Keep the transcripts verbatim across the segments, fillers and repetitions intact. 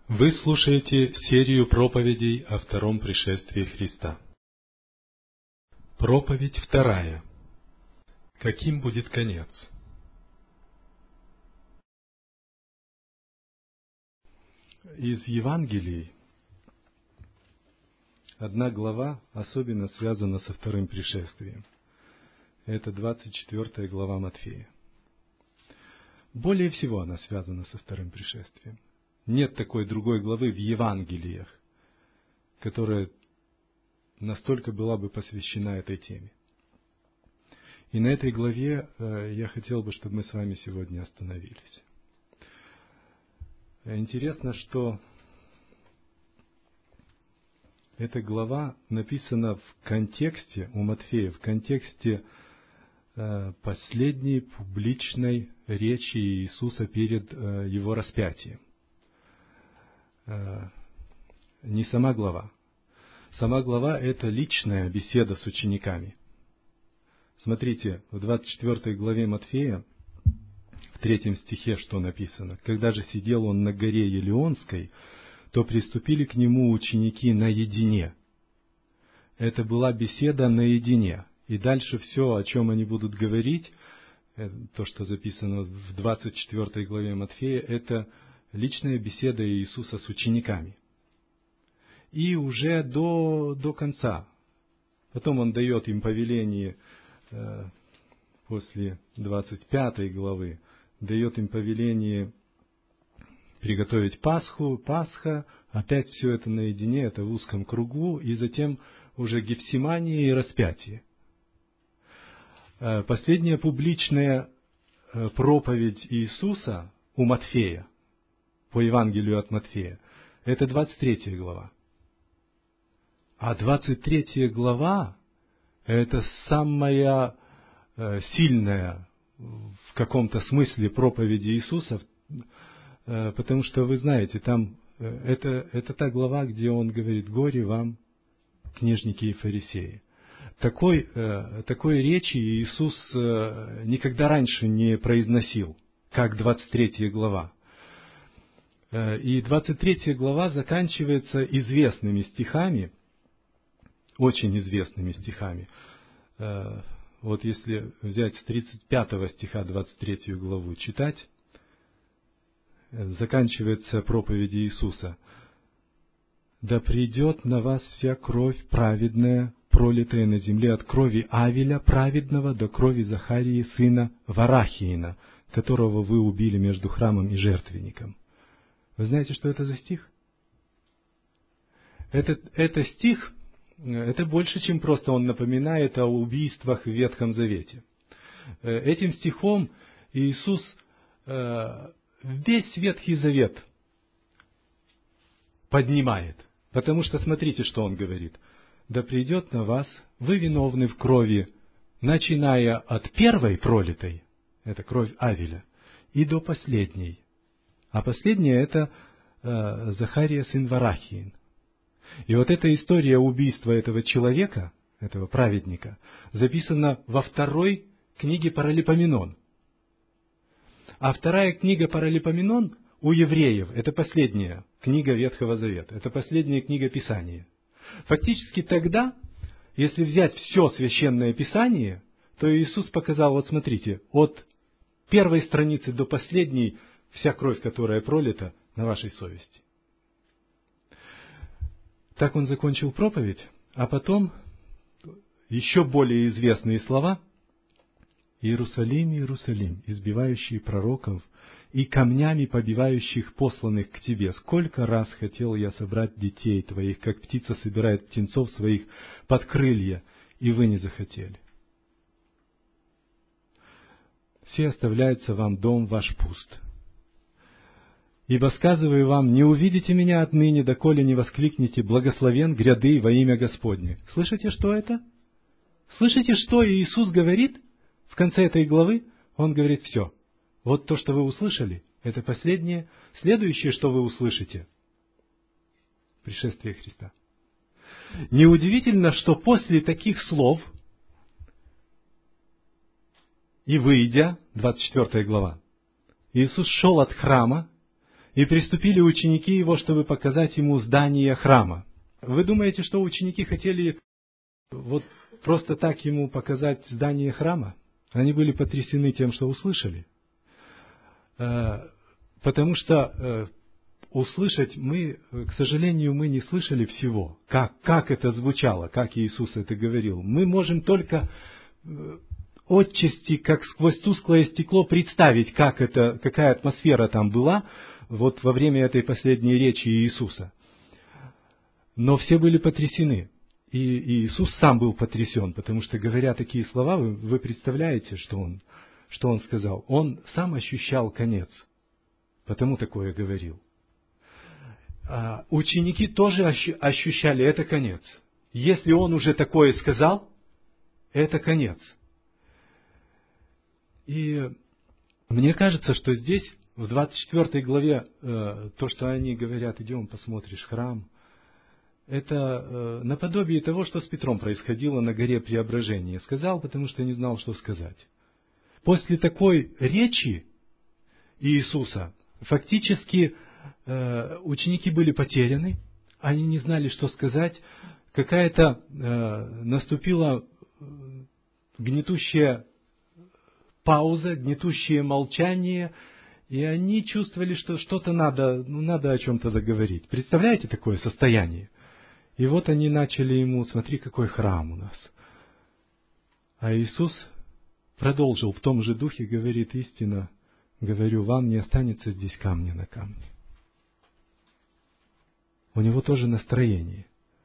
Вы слушаете серию проповедей о втором пришествии Христа. Проповедь вторая. Каким будет конец? Из Евангелий одна глава особенно связана со вторым пришествием. Это двадцать четвёртая глава Матфея. Более всего она связана со вторым пришествием. Нет такой другой главы в Евангелиях, которая настолько была бы посвящена этой теме. И на этой главе э, я хотел бы, чтобы мы с вами сегодня остановились. Интересно, что эта глава написана в контексте, у Матфея, в контексте э, последней публичной речи Иисуса перед э, Его распятием. Не сама глава. Сама глава — это личная беседа с учениками. Смотрите, в двадцать четвёртой главе Матфея, в третьем стихе, что написано: «Когда же сидел он на горе Елеонской, то приступили к нему ученики наедине». Это была беседа наедине. И дальше все, о чем они будут говорить, то, что записано в двадцать четвёртой главе Матфея, это личная беседа Иисуса с учениками. И уже до, до конца. Потом Он дает им повеление, э, после двадцать пятой главы, дает им повеление приготовить Пасху, Пасха, опять все это наедине, это в узком кругу, и затем уже Гефсимания и распятие. Э, последняя публичная э, проповедь Иисуса у Матфея, по Евангелию от Матфея, это двадцать третья глава. А двадцать третья глава — это самая э, сильная в каком-то смысле проповеди Иисуса, э, потому что, вы знаете, там э, это, это та глава, где Он говорит: «Горе вам, книжники и фарисеи». Такой, э, такой речи Иисус э, никогда раньше не произносил, как двадцать третья глава. И двадцать третья глава заканчивается известными стихами, очень известными стихами. Вот если взять с тридцать пятого стиха двадцать третью главу читать, заканчивается проповедь Иисуса: «Да придет на вас вся кровь праведная, пролитая на земле от крови Авеля праведного до крови Захарии сына Варахиина, которого вы убили между храмом и жертвенником». Вы знаете, что это за стих? Это, это стих, это больше, чем просто он напоминает о убийствах в Ветхом Завете. Этим стихом Иисус весь Ветхий Завет поднимает. Потому что смотрите, что Он говорит: «Да придет на вас, вы виновны в крови, начиная от первой пролитой, это кровь Авеля, и до последней». А последняя — это э, Захария сын Варахиин. И вот эта история убийства этого человека, этого праведника, записана во второй книге Паралипоменон. А вторая книга Паралипоменон у евреев — это последняя книга Ветхого Завета, это последняя книга Писания. Фактически тогда, если взять все Священное Писание, то Иисус показал: вот смотрите, от первой страницы до последней вся кровь, которая пролита, на вашей совести. Так Он закончил проповедь, а потом еще более известные слова: «Иерусалим, Иерусалим, избивающий пророков и камнями побивающих посланных к тебе, сколько раз хотел я собрать детей твоих, как птица собирает птенцов своих под крылья, и вы не захотели. Все оставляется вам дом ваш пуст. Ибо сказываю вам, не увидите меня отныне, доколе не воскликнете: благословен гряды во имя Господне». Слышите, что это? Слышите, что Иисус говорит в конце этой главы? Он говорит: все. Вот то, что вы услышали, это последнее. Следующее, что вы услышите — пришествие Христа. Неудивительно, что после таких слов, и выйдя, двадцать четвёртая глава, Иисус шел от храма, И приступили ученики его, чтобы показать ему здание храма. Вы думаете, что ученики хотели вот просто так ему показать здание храма? Они были потрясены тем, что услышали. Потому что услышать мы, к сожалению, мы не слышали всего. Как, как это звучало, как Иисус это говорил. Мы можем только отчасти, как сквозь тусклое стекло, представить, как это, какая атмосфера там была вот во время этой последней речи Иисуса. Но все были потрясены. И, и Иисус сам был потрясен, потому что, говоря такие слова, вы, вы представляете, что он, что он сказал. Он сам ощущал конец, потому такое говорил. А ученики тоже ощущали, это конец. Если он уже такое сказал, это конец. И мне кажется, что здесь, в двадцать четвёртой главе, то, что они говорят, идем посмотришь храм, это наподобие того, что с Петром происходило на горе Преображения. Сказал, потому что не знал, что сказать. После такой речи Иисуса, фактически, ученики были потеряны, они не знали, что сказать. Какая-то наступила гнетущая пауза, гнетущее молчание, и они чувствовали, что что-то надо, ну, надо о чем-то заговорить. Представляете такое состояние? И вот они начали ему: смотри, какой храм у нас. А Иисус продолжил в том же духе, говорит: истинно говорю вам, не останется здесь камня на камне. У него тоже настроение.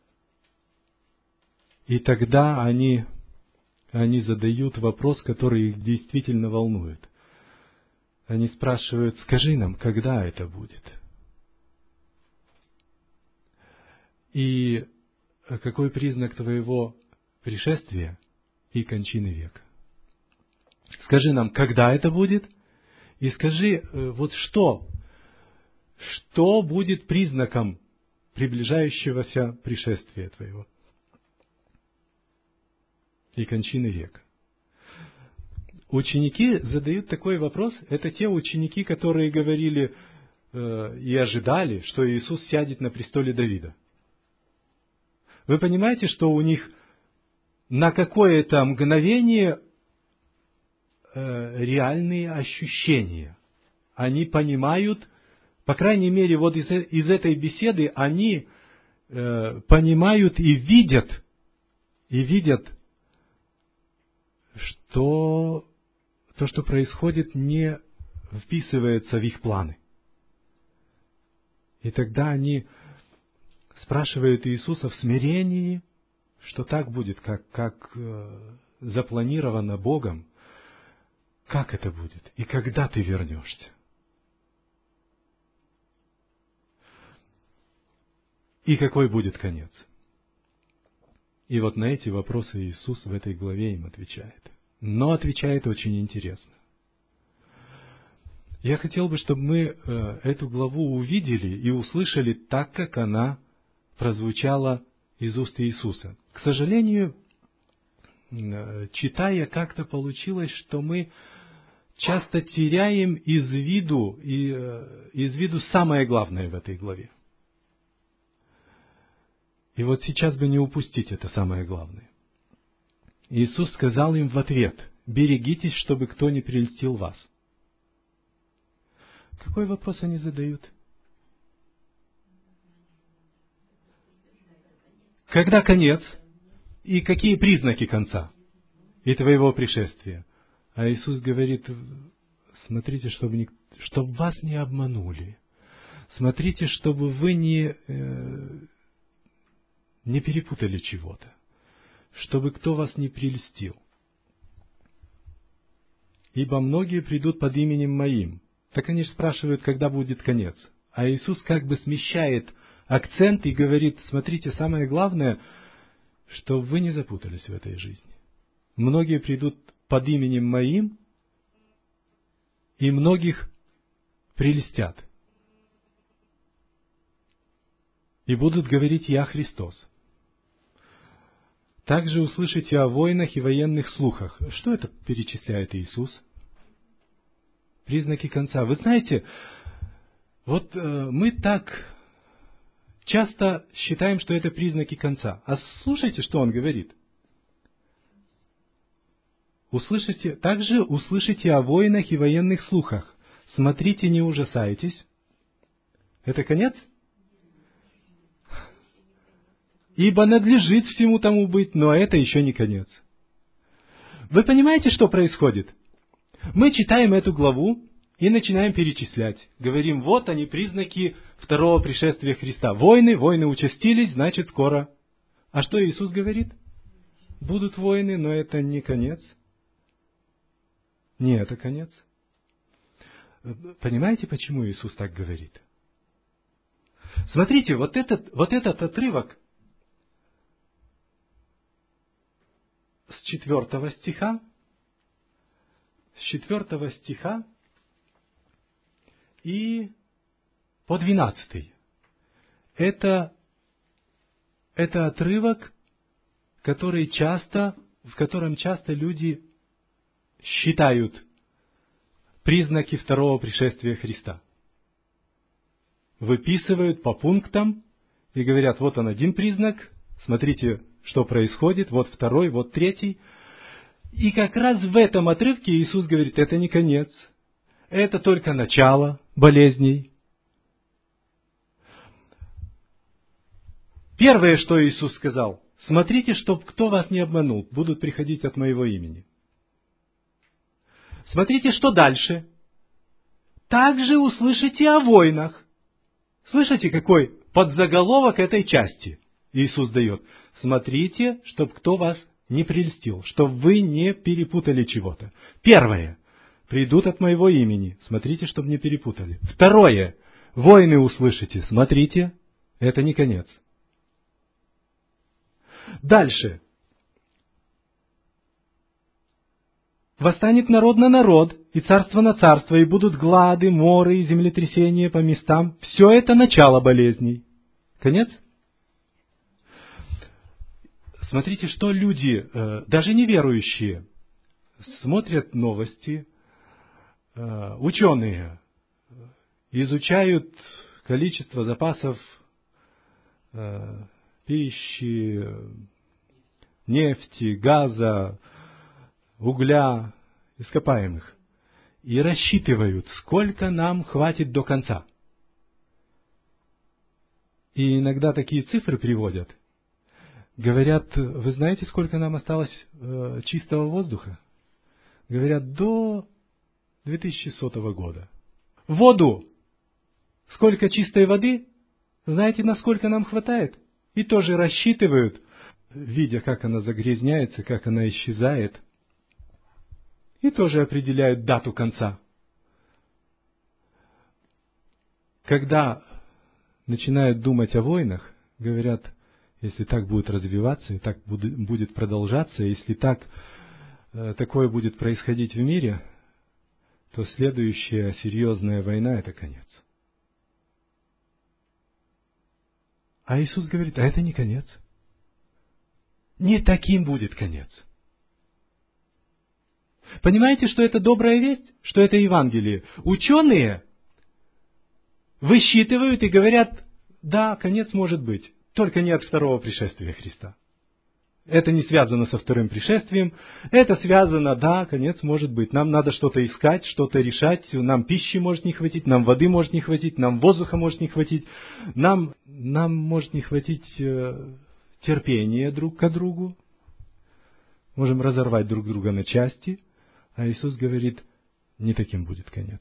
И тогда они, они задают вопрос, который их действительно волнует. Они спрашивают: скажи нам, когда это будет? И какой признак твоего пришествия и кончины века? Скажи нам, когда это будет? И скажи, вот что? Что будет признаком приближающегося пришествия твоего и кончины века? Ученики задают такой вопрос. Это те ученики, которые говорили э, и ожидали, что Иисус сядет на престоле Давида. Вы понимаете, что у них на какое-то мгновение э, реальные ощущения. Они понимают, по крайней мере, вот из, из этой беседы они э, понимают и видят, и видят, что то, что происходит, не вписывается в их планы. И тогда они спрашивают Иисуса в смирении, что так будет, как, как э, запланировано Богом. Как это будет? И когда ты вернешься? И какой будет конец? И вот на эти вопросы Иисус в этой главе им отвечает. Но отвечает очень интересно. Я хотел бы, чтобы мы э, эту главу увидели и услышали так, как она прозвучала из уст Иисуса. К сожалению, э, читая, как-то получилось, что мы часто теряем из виду, и, э, из виду самое главное в этой главе. И вот сейчас бы не упустить это самое главное. Иисус сказал им в ответ: берегитесь, чтобы кто не прельстил вас. Какой вопрос они задают? Когда конец? И какие признаки конца и твоего пришествия? А Иисус говорит: смотрите, чтобы, не, чтобы вас не обманули. Смотрите, чтобы вы не, э, не перепутали чего-то. Чтобы кто вас не прельстил. Ибо многие придут под именем Моим. Так они же спрашивают, когда будет конец. А Иисус как бы смещает акцент и говорит: смотрите, самое главное, что вы не запутались в этой жизни. Многие придут под именем Моим, и многих прельстят. И будут говорить: Я Христос. Также услышите о войнах и военных слухах. Что это перечисляет Иисус? Признаки конца. Вы знаете, Вот э, мы так часто считаем, что это признаки конца. А слушайте, что он говорит. Услышите, также услышите о войнах и военных слухах. Смотрите, не ужасайтесь. Это конец? Ибо надлежит всему тому быть, но это еще не конец. Вы понимаете, что происходит? Мы читаем эту главу и начинаем перечислять. Говорим, вот они признаки второго пришествия Христа. Войны, войны участились, значит скоро. А что Иисус говорит? Будут войны, но это не конец. Не это конец. Понимаете, почему Иисус так говорит? Смотрите, вот этот, вот этот отрывок с четвертого стиха, с четвертого стиха и по двенадцатый. Это, это отрывок, который часто, в котором часто люди считают признаки второго пришествия Христа. Выписывают по пунктам и говорят, вот он один признак, смотрите, что происходит, вот второй, вот третий. И как раз в этом отрывке Иисус говорит, это не конец, это только начало болезней. Первое, что Иисус сказал, смотрите, чтоб кто вас не обманул, будут приходить от моего имени. Смотрите, что дальше. Также услышите о войнах. Слышите, какой подзаголовок этой части Иисус дает? Смотрите, чтоб кто вас не прельстил, чтоб вы не перепутали чего-то. Первое. Придут от моего имени. Смотрите, чтоб не перепутали. Второе. Войны услышите. Смотрите, это не конец. Дальше. Восстанет народ на народ, и царство на царство, и будут глады, моры и землетрясения по местам. Все это начало болезней. Конец? Смотрите, что люди, даже неверующие, смотрят новости, ученые изучают количество запасов пищи, нефти, газа, угля, ископаемых, и рассчитывают, сколько нам хватит до конца. И иногда такие цифры приводят. Говорят, вы знаете, сколько нам осталось э, чистого воздуха? Говорят, до две тысячи сотого года. Воду. Сколько чистой воды? Знаете, насколько нам хватает? И тоже рассчитывают, видя, как она загрязняется, как она исчезает. И тоже определяют дату конца. Когда начинают думать о войнах, говорят, если так будет развиваться, и так будет продолжаться, если так, такое будет происходить в мире, то следующая серьезная война – это конец. А Иисус говорит, а это не конец. Не таким будет конец. Понимаете, что это добрая весть? Что это Евангелие? Ученые высчитывают и говорят, да, конец может быть, только не от второго пришествия Христа. Это не связано со вторым пришествием. Это связано, да, конец может быть. Нам надо что-то искать, что-то решать. Нам пищи может не хватить, нам воды может не хватить, нам воздуха может не хватить. Нам, нам может не хватить э, терпения друг к другу. Можем разорвать друг друга на части. А Иисус говорит, не таким будет конец.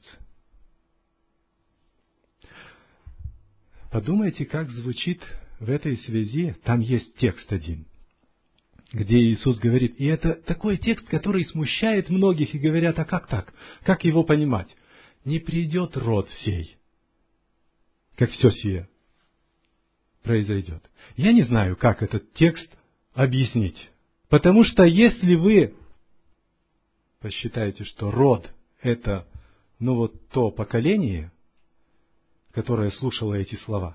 Подумайте, как звучит в этой связи, там есть текст один, где Иисус говорит, и это такой текст, который смущает многих, и говорят, а как так? Как его понимать? Не придет род сей, как все сие произойдет. Я не знаю, как этот текст объяснить. Потому что если вы посчитаете, что род это, ну вот то поколение, которое слушало эти слова,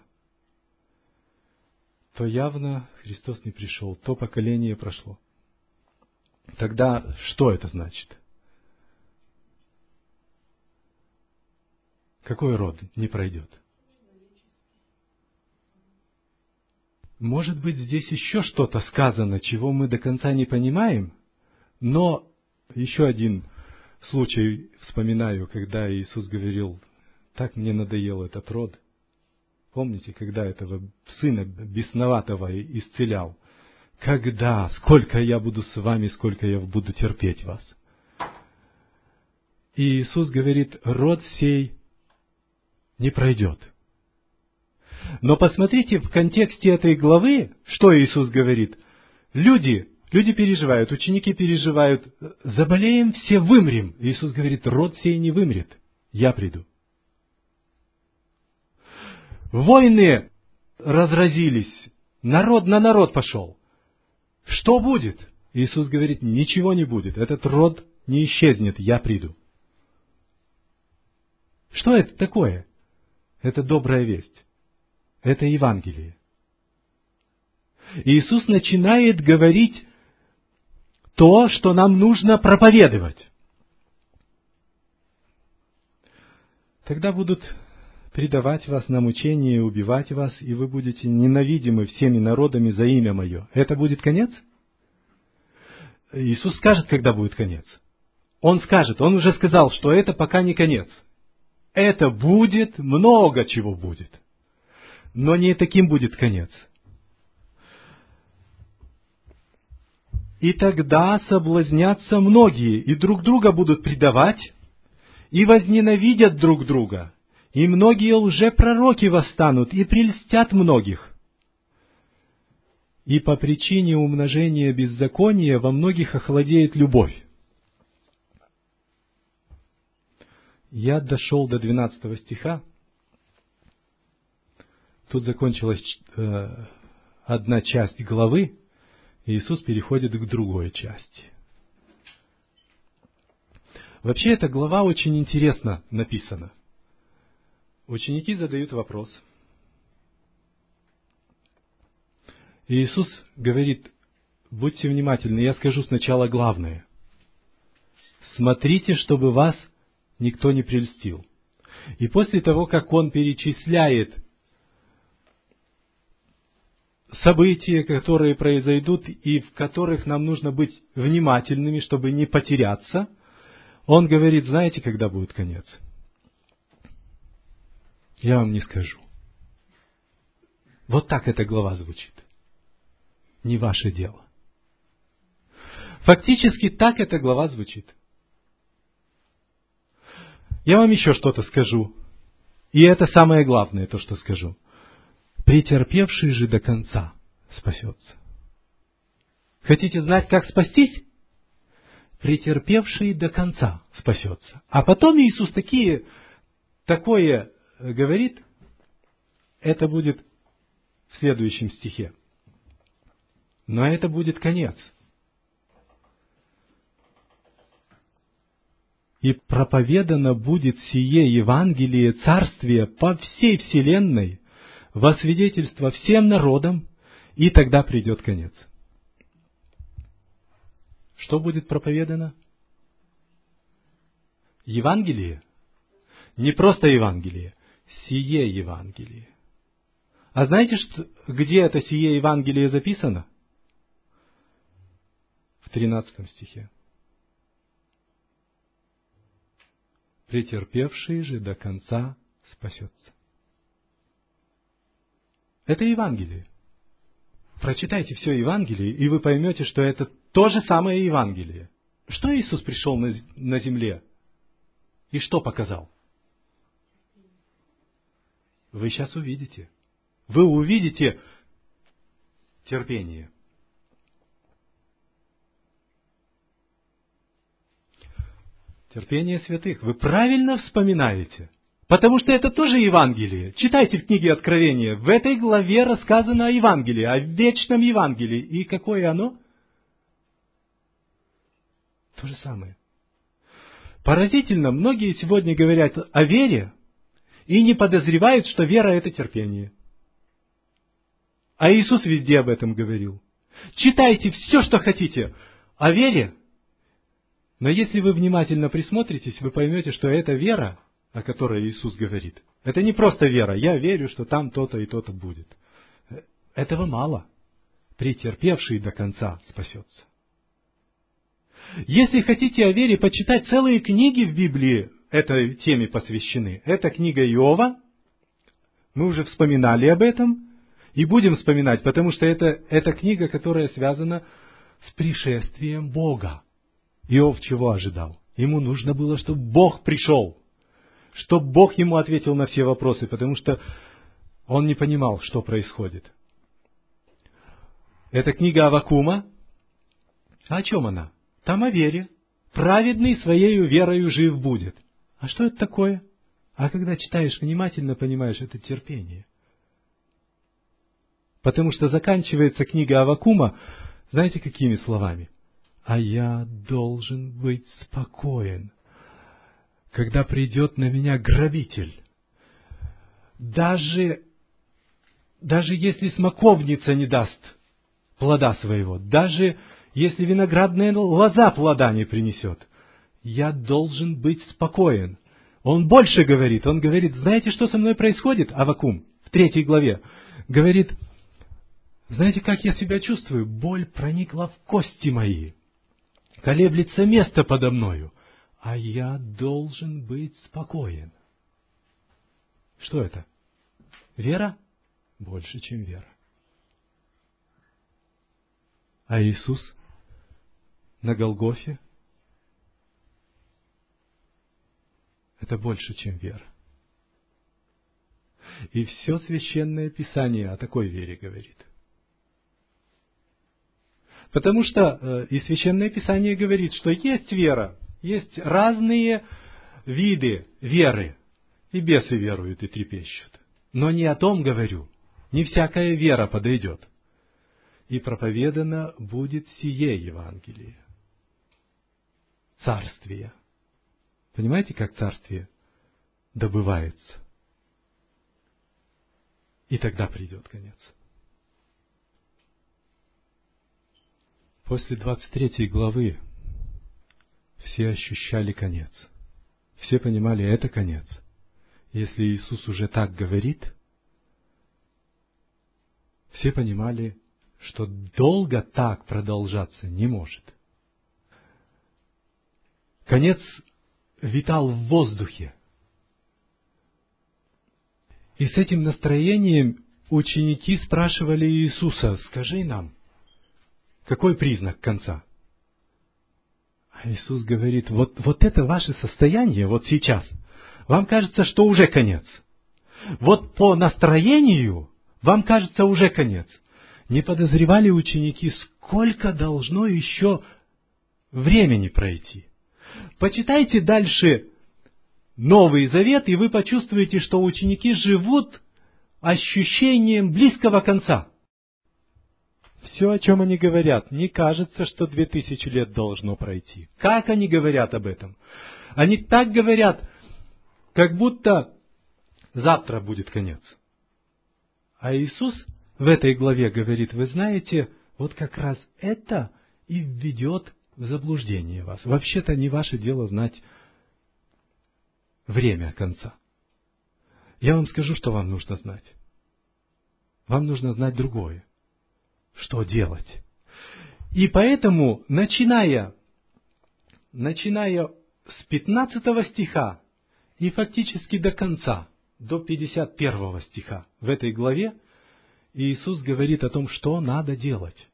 то явно Христос не пришел, то поколение прошло. Тогда что это значит? Какой род не пройдет? Может быть, здесь еще что-то сказано, чего мы до конца не понимаем, но еще один случай вспоминаю, когда Иисус говорил: «Так мне надоел этот род». Помните, когда этого сына бесноватого исцелял? «Когда? Сколько я буду с вами, сколько я буду терпеть вас?» И Иисус говорит: «Род сей не пройдет». Но посмотрите в контексте этой главы, что Иисус говорит. Люди, люди переживают, ученики переживают: заболеем, все вымрем. Иисус говорит: род сей не вымрет, я приду. Войны разразились, народ на народ пошел. Что будет? Иисус говорит: ничего не будет, этот род не исчезнет, я приду. Что это такое? Это добрая весть. Это Евангелие. Иисус начинает говорить то, что нам нужно проповедовать. Тогда будут предавать вас на мучение, убивать вас, и вы будете ненавидимы всеми народами за имя Мое. Это будет конец? Иисус скажет, когда будет конец. Он скажет, Он уже сказал, что это пока не конец. Это будет, много чего будет. Но не таким будет конец. И тогда соблазнятся многие, и друг друга будут предавать, и возненавидят друг друга. И многие лжепророки восстанут, и прельстят многих. И по причине умножения беззакония во многих охладеет любовь. Я дошел до двенадцатого стиха. Тут закончилась э, одна часть главы, и Иисус переходит к другой части. Вообще, эта глава очень интересно написана. Ученики задают вопрос. И Иисус говорит: будьте внимательны, я скажу сначала главное. Смотрите, чтобы вас никто не прельстил. И после того, как Он перечисляет события, которые произойдут и в которых нам нужно быть внимательными, чтобы не потеряться, Он говорит: знаете, когда будет конец? Я вам не скажу. Вот так эта глава звучит. Не ваше дело. Фактически так эта глава звучит. Я вам еще что-то скажу. И это самое главное, то, что скажу. Претерпевший же до конца спасется. Хотите знать, как спастись? Претерпевший до конца спасется. А потом Иисус такие, такое говорит, это будет в следующем стихе. Но это будет конец. И проповедано будет сие Евангелие Царствия по всей вселенной, во свидетельство всем народам, и тогда придет конец. Что будет проповедано? Евангелие? Не просто Евангелие, сие Евангелие. А знаете, что, где это сие Евангелие записано? В тринадцатом стихе. Претерпевший же до конца спасется. Это Евангелие. Прочитайте все Евангелие, и вы поймете, что это то же самое Евангелие. Что Иисус пришел на, на земле? И что показал? Вы сейчас увидите. Вы увидите терпение. Терпение святых. Вы правильно вспоминаете. Потому что это тоже Евангелие. Читайте в книге Откровения. В этой главе рассказано о Евангелии, о вечном Евангелии. И какое оно? То же самое. Поразительно, многие сегодня говорят о вере и не подозревают, что вера – это терпение. А Иисус везде об этом говорил. Читайте все, что хотите о вере, но если вы внимательно присмотритесь, вы поймете, что эта вера, о которой Иисус говорит. Это не просто вера. Я верю, что там то-то и то-то будет. Этого мало. Претерпевший до конца спасется. Если хотите о вере почитать, целые книги в Библии этой теме посвящены. Это книга Иова. Мы уже вспоминали об этом. И будем вспоминать, потому что это, это книга, которая связана с пришествием Бога. Иов чего ожидал? Ему нужно было, чтобы Бог пришел. Чтобы Бог ему ответил на все вопросы, потому что он не понимал, что происходит. Это книга Аввакума. А о чем она? Там о вере. Праведный своею верою жив будет. А что это такое? А когда читаешь внимательно, понимаешь, это терпение. Потому что заканчивается книга Аввакума, знаете, какими словами? А я должен быть спокоен, когда придет на меня грабитель. Даже, даже если смоковница не даст плода своего, даже если виноградная лоза плода не принесет, я должен быть спокоен. Он больше говорит, он говорит, знаете, что со мной происходит, Аввакум, в третьей главе? Говорит, знаете, как я себя чувствую? Боль проникла в кости мои. Колеблется место подо мною. А я должен быть спокоен. Что это? Вера? Больше, чем вера. А Иисус на Голгофе? Это больше, чем вера. И все Священное Писание о такой вере говорит. Потому что и Священное Писание говорит, что есть вера, есть разные виды веры. И бесы веруют и трепещут. Но не о том говорю. Не всякая вера подойдет. И проповедано будет сие Евангелие. Царствие. Понимаете, как царствие добывается? И тогда придет конец. После двадцать третьей главы все ощущали конец. Все понимали, это конец. Если Иисус уже так говорит, все понимали, что долго так продолжаться не может. Конец витал в воздухе. И с этим настроением ученики спрашивали Иисуса, скажи нам, какой признак конца? А Иисус говорит, вот, вот это ваше состояние, вот сейчас, вам кажется, что уже конец. Вот по настроению вам кажется уже конец. Не подозревали ученики, сколько должно еще времени пройти. Почитайте дальше Новый Завет, и вы почувствуете, что ученики живут ощущением близкого конца. Все, о чем они говорят, не кажется, что две тысячи лет должно пройти. Как они говорят об этом? Они так говорят, как будто завтра будет конец. А Иисус в этой главе говорит, вы знаете, вот как раз это и введет в заблуждение вас. Вообще-то не ваше дело знать время конца. Я вам скажу, что вам нужно знать. Вам нужно знать другое. Что делать? И поэтому, начиная, начиная с пятнадцатого стиха и фактически до конца, до пятьдесят первого стиха в этой главе, Иисус говорит о том, что надо делать.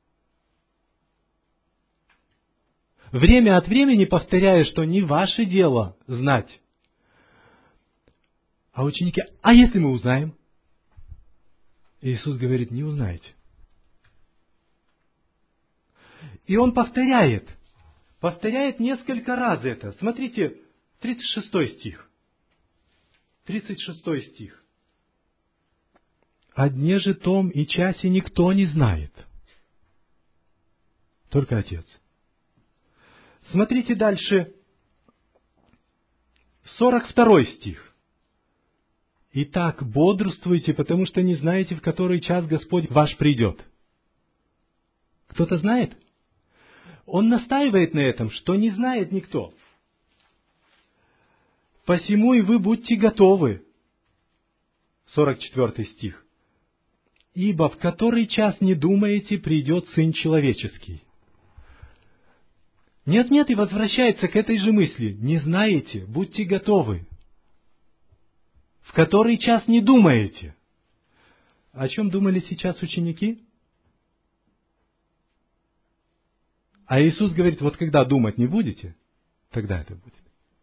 Время от времени повторяя, что не ваше дело знать. А ученики, а если мы узнаем? Иисус говорит, не узнаете. И Он повторяет, повторяет несколько раз это. Смотрите, тридцать шестой стих. тридцать шестой стих. «О дне же том и часе никто не знает, только Отец». Смотрите дальше, сорок второй стих. «Итак, бодрствуйте, потому что не знаете, в который час Господь ваш придет». Кто-то знает? Он настаивает на этом, что не знает никто. посему и вы будьте готовы. сорок четвёртый стих. Ибо в который час не думаете, придет Сын Человеческий. Нет-нет, и возвращается к этой же мысли. Не знаете, будьте готовы. В который час не думаете. О чем думали сейчас ученики? А Иисус говорит, вот когда думать не будете, тогда это будет.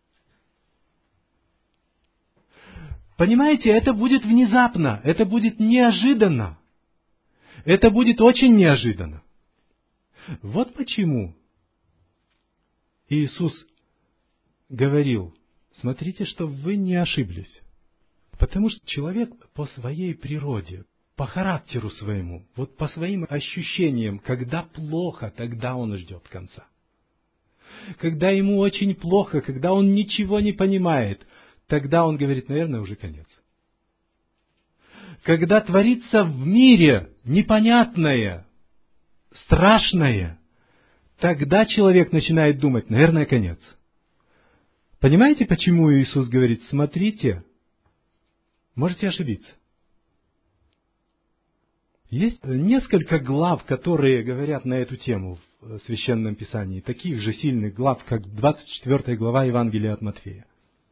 Понимаете, это будет внезапно, это будет неожиданно. Это будет очень неожиданно. Вот почему Иисус говорил, смотрите, чтобы вы не ошиблись. Потому что человек по своей природе, по характеру своему, вот по своим ощущениям, когда плохо, тогда он ждет конца. Когда ему очень плохо, когда он ничего не понимает, тогда он говорит, наверное, уже конец. Когда творится в мире непонятное, страшное, тогда человек начинает думать, наверное, конец. Понимаете, почему Иисус говорит, смотрите, можете ошибиться. Есть несколько глав, которые говорят на эту тему в Священном Писании, таких же сильных глав, как двадцать четвёртая глава Евангелия от Матфея.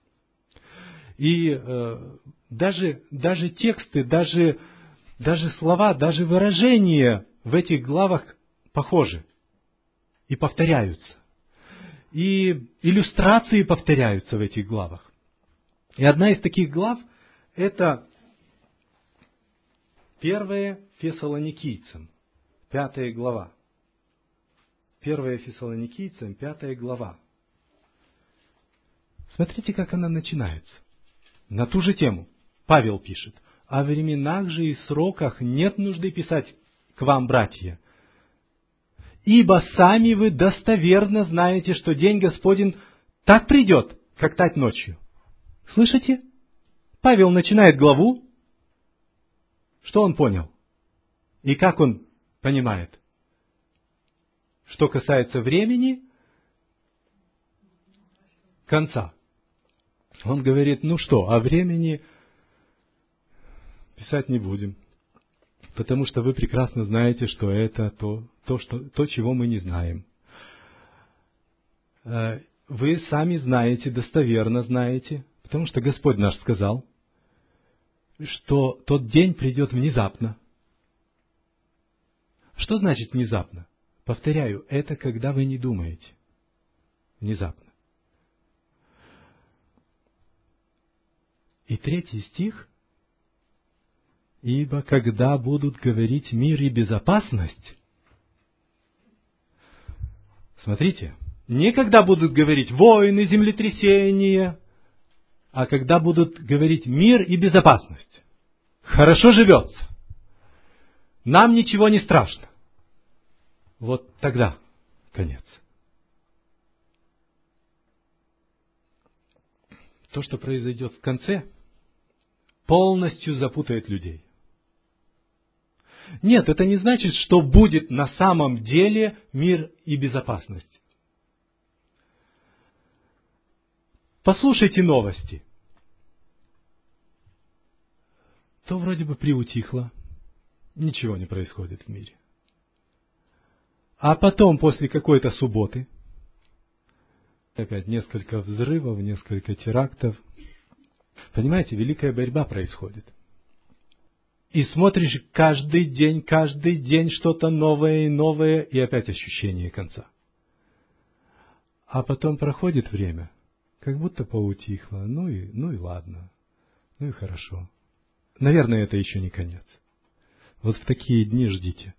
И э, даже, даже тексты, даже, даже слова, даже выражения в этих главах похожи и повторяются. И иллюстрации повторяются в этих главах. И одна из таких глав – это первая Фессалоникийцам, пятая глава. Первая Фессалоникийцам, пятая глава. Смотрите, как она начинается. На ту же тему Павел пишет. «О временах же и сроках нет нужды писать к вам, братья. Ибо сами вы достоверно знаете, что день Господень так придет, как тать ночью». Слышите? Павел начинает главу. Что он понял? И как он понимает? Что касается времени, конца. Он говорит, ну что, о времени писать не будем, потому что вы прекрасно знаете, что это то, то, что, то, чего мы не знаем. Вы сами знаете, достоверно знаете, потому что Господь наш сказал, что тот день придет внезапно. Что значит внезапно? Повторяю, это когда вы не думаете. Внезапно. И третий стих. «Ибо когда будут говорить мир и безопасность...» Смотрите, не когда будут говорить войны, землетрясения, а когда будут говорить мир и безопасность. Хорошо живется. Нам ничего не страшно. Вот тогда конец. То, что произойдет в конце, полностью запутает людей. Нет, это не значит, что будет на самом деле мир и безопасность. Послушайте новости. То вроде бы приутихло, ничего не происходит в мире. А потом, после какой-то субботы, опять несколько взрывов, несколько терактов. Понимаете, великая борьба происходит. И смотришь каждый день, каждый день что-то новое и новое, и опять ощущение конца. А потом проходит время, как будто поутихло. Ну и, ну и ладно, ну и хорошо. Наверное, это еще не конец. Вот в такие дни ждите.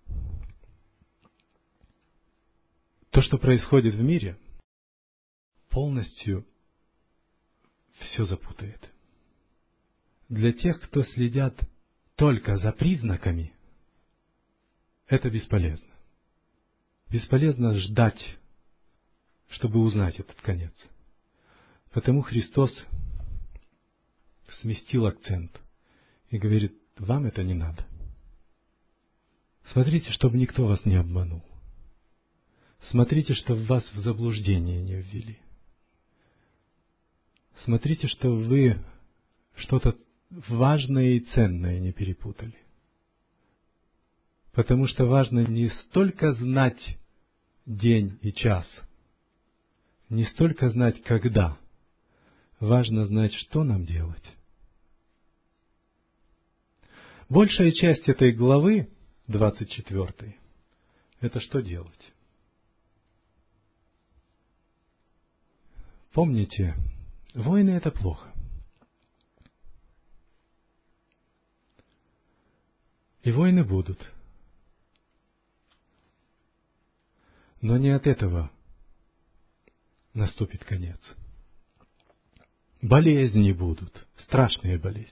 То, что происходит в мире, полностью все запутает. Для тех, кто следят только за признаками, это бесполезно. Бесполезно ждать, чтобы узнать этот конец. Потому Христос сместил акцент и говорит, вам это не надо. Смотрите, чтобы никто вас не обманул. Смотрите, чтобы вас в заблуждение не ввели. смотрите, что вы что-то важное и ценное не перепутали. Потому что важно не столько знать день и час, не столько знать когда, важно знать, что нам делать. Большая часть этой главы, двадцать четвёртой, это что делать? Помните, войны — это плохо. И войны будут. Но не от этого наступит конец. Болезни будут, страшные болезни.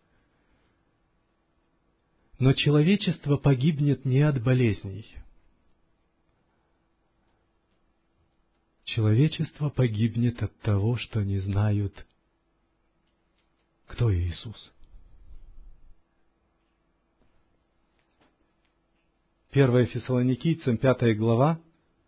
Но человечество погибнет не от болезней. Человечество погибнет от того, что не знают, кто Иисус. первое Фессалоникийцам, пятая глава,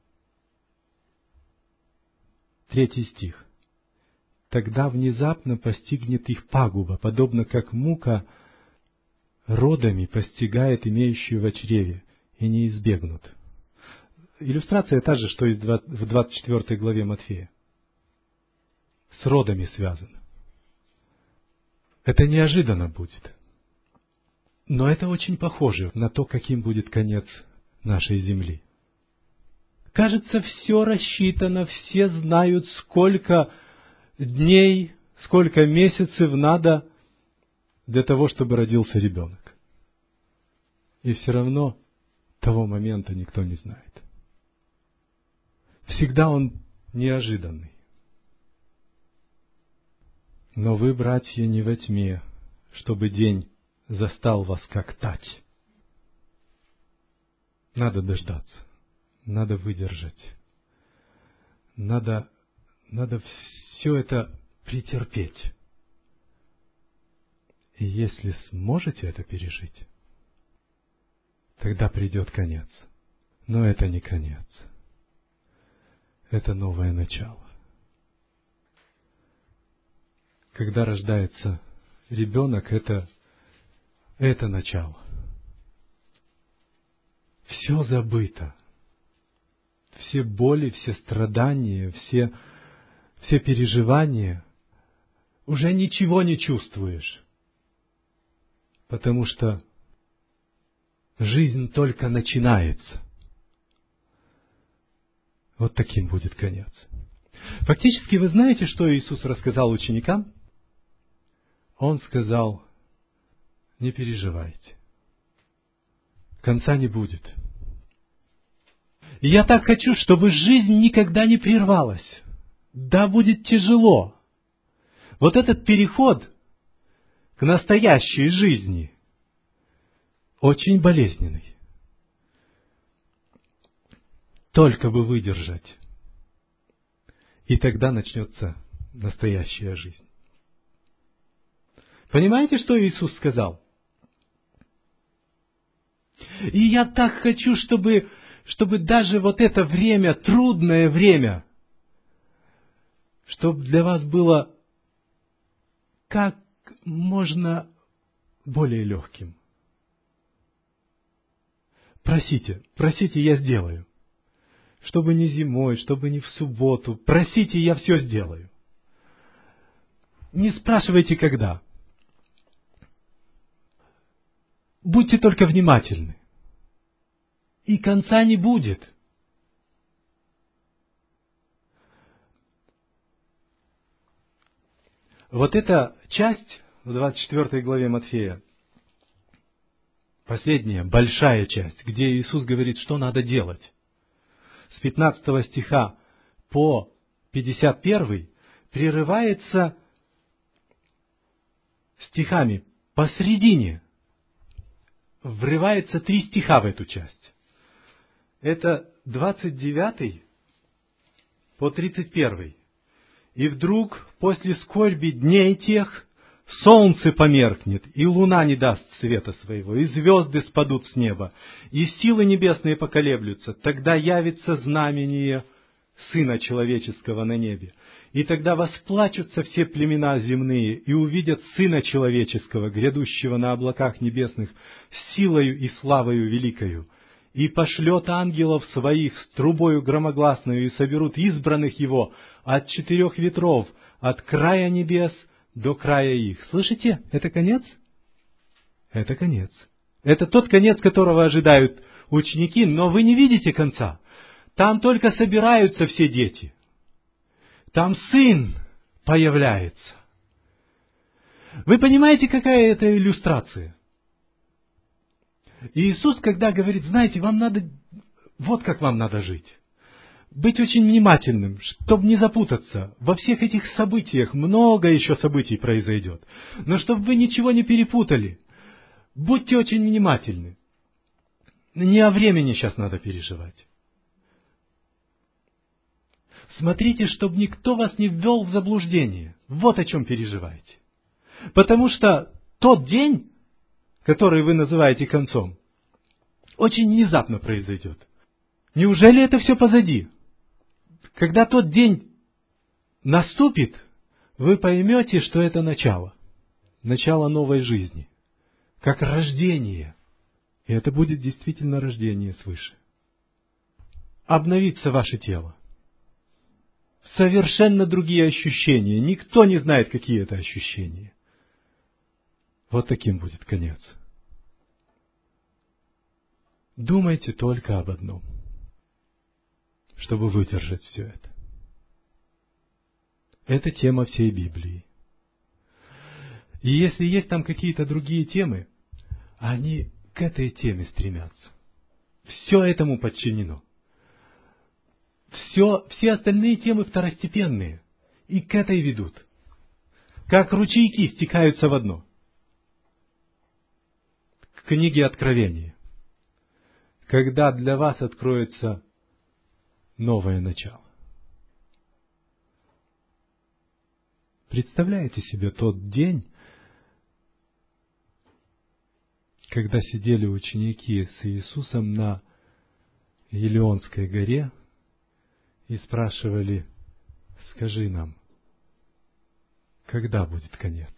третий стих. «Тогда внезапно постигнет их пагуба, подобно как мука родами постигает имеющую в чреве, и не избегнут». Иллюстрация та же, что и в двадцать четвёртой главе Матфея. С родами связано. Это неожиданно будет. Но это очень похоже на то, каким будет конец нашей земли. Кажется, все рассчитано, все знают, сколько дней, сколько месяцев надо для того, чтобы родился ребенок. И все равно того момента никто не знает. Всегда он неожиданный. Но вы, братья, не во тьме, чтобы день застал вас как тать. Надо дождаться, надо выдержать, надо, надо все это претерпеть. И если сможете это пережить, тогда придет конец. Но это не конец. Это новое начало. Когда рождается ребенок, это, это начало. Все забыто. Все боли, все страдания, все, все переживания. Уже ничего не чувствуешь. Потому что жизнь только начинается. Вот таким будет конец. Фактически, вы знаете, что Иисус рассказал ученикам? Он сказал: не переживайте. Конца не будет. И я так хочу, чтобы жизнь никогда не прервалась. Да, будет тяжело. Вот этот переход к настоящей жизни очень болезненный. Только бы выдержать. И тогда начнется настоящая жизнь. Понимаете, что Иисус сказал? И я так хочу, чтобы, чтобы даже вот это время, трудное время, чтобы для вас было как можно более легким. Просите, просите, я сделаю. Чтобы не зимой, чтобы не в субботу. Просите, я все сделаю. Не спрашивайте, когда. Будьте только внимательны. И конца не будет. Вот эта часть в двадцать четвёртой главе Матфея, последняя, большая часть, где Иисус говорит, что надо делать, с пятнадцатого стиха по пятьдесят первый, прерывается стихами посредине. Врывается три стиха в эту часть. Это двадцать девятый по тридцать первый. «И вдруг после скорби дней тех солнце померкнет, и луна не даст света своего, и звезды спадут с неба, и силы небесные поколеблются. Тогда явится знамение Сына Человеческого на небе. И тогда восплачутся все племена земные и увидят Сына Человеческого, грядущего на облаках небесных, с силою и славою великою. И пошлет ангелов своих с трубою громогласною, и соберут избранных Его от четырех ветров, от края небес до края их». Слышите? Это конец? Это конец. Это тот конец, которого ожидают ученики, но вы не видите конца. Там только собираются все дети. Там Сын появляется. Вы понимаете, какая это иллюстрация? И Иисус, когда говорит: знаете, вам надо, вот как вам надо жить. Быть очень внимательным, чтобы не запутаться. Во всех этих событиях много еще событий произойдет. Но чтобы вы ничего не перепутали, будьте очень внимательны. Не о времени сейчас надо переживать. Смотрите, чтобы никто вас не ввел в заблуждение. Вот о чем переживайте. Потому что тот день, который вы называете концом, очень внезапно произойдет. Неужели это все позади? Когда тот день наступит, вы поймете, что это начало. Начало новой жизни. Как рождение. И это будет действительно рождение свыше. Обновится ваше тело. Совершенно другие ощущения. Никто не знает, какие это ощущения. Вот таким будет конец. Думайте только об одном, чтобы выдержать все это. Это тема всей Библии. И если есть там какие-то другие темы, они к этой теме стремятся. Все этому подчинено. Все, все остальные темы второстепенные и к этой ведут. Как ручейки стекаются в одно. К книге Откровения. Когда для вас откроется новое начало. Представляете себе тот день, когда сидели ученики с Иисусом на Елеонской горе и спрашивали: скажи нам, когда будет конец?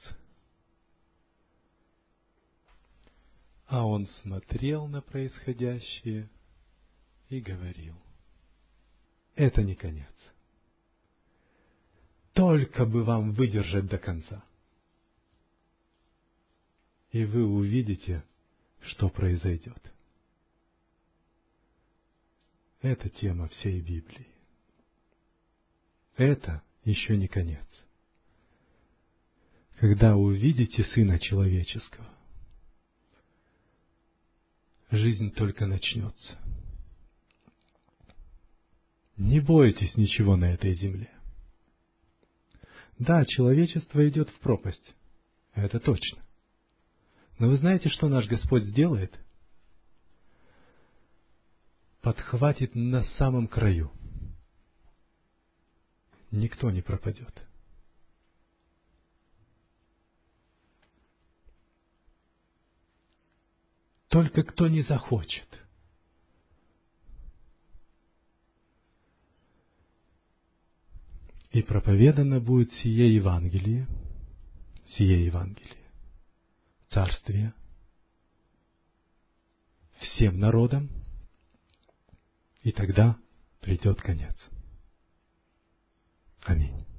А он смотрел на происходящее и говорил: это не конец. Только бы вам выдержать до конца. И вы увидите, что произойдет. Это тема всей Библии. Это еще не конец. Когда увидите Сына Человеческого, жизнь только начнется. Не бойтесь ничего на этой земле. Да, человечество идет в пропасть. Это точно. Но вы знаете, что наш Господь сделает? Подхватит на самом краю. Никто не пропадет. Только кто не захочет. И проповедано будет сие Евангелие, сие Евангелие, Царствие, всем народам, и тогда придет конец. Аминь.